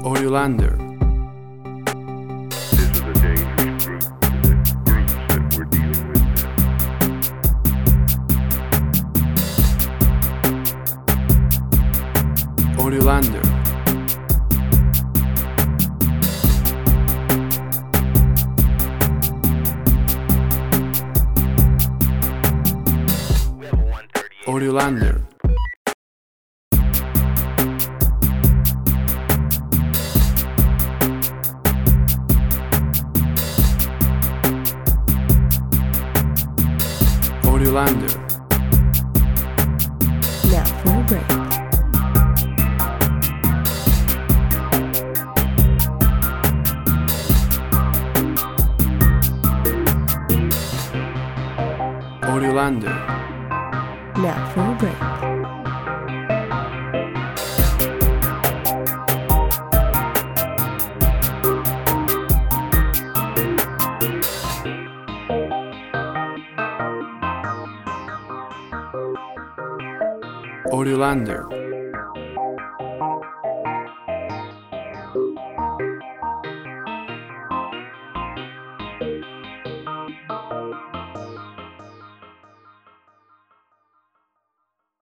Oriolander. This is a dangerous group, the groups that we're dealing with now. Oriolander. Oriolander. Oriolander. Now for a break. Oriolander. Now for a break. Oriolander.